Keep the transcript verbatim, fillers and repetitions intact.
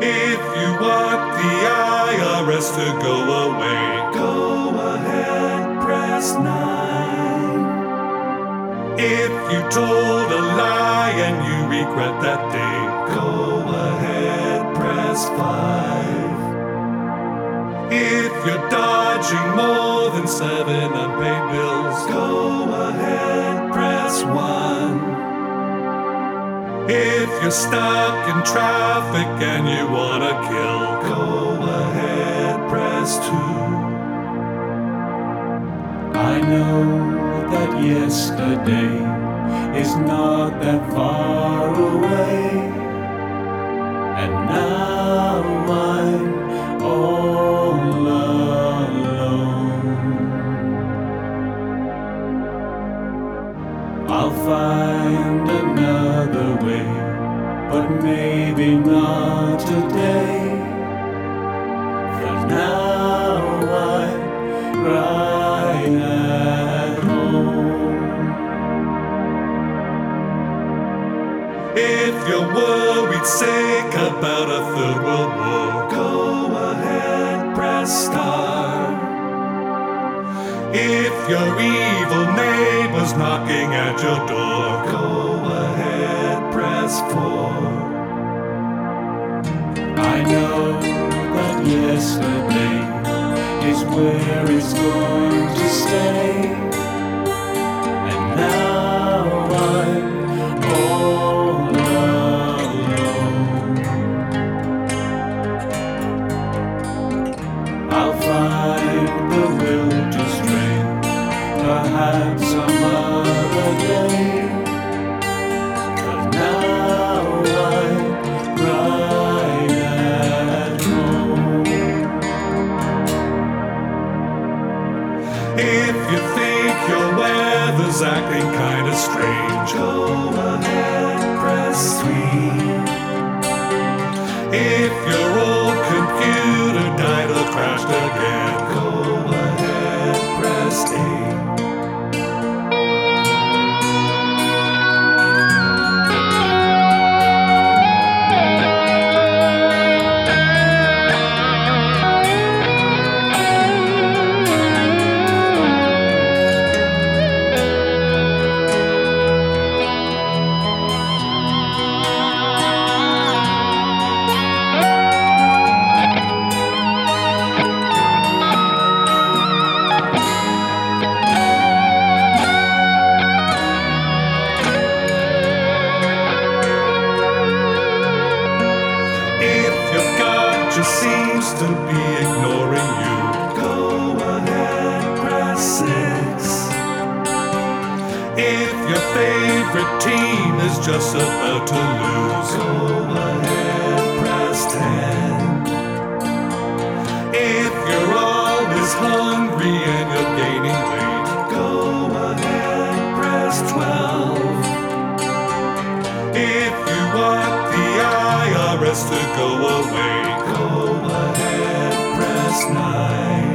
If you want the I R S to go away, go ahead, press nine. If you told a lie and you regret that day, go ahead, press five. If you're dodging more than seven unpaid bills, go ahead, press one. If you're stuck in traffic and you wanna kill, go ahead, press two. I know that yesterday is not that far away, and now I'm all alone. I'll find another way, but maybe not today. For now I'm right at home. If you're worried sick about a third world war, go ahead, press star. If your evil neighbor's knocking at your door, go ahead, press four. I know that yesterday is where it's going to stay, and now I'm all alone. I'll find the will to stray, perhaps some other day, but now I'm right at home. If you think your weather's acting kinda strange, go ahead, press three. If your old computer died or crashed again, go ahead, press eight. Seems to be ignoring you, go ahead, press six. If your favorite team is just about to lose, go ahead, press ten. If you're always hungry and you're gaining weight, go ahead, press twelve. If you want the I R S to go away, go ahead, press nine.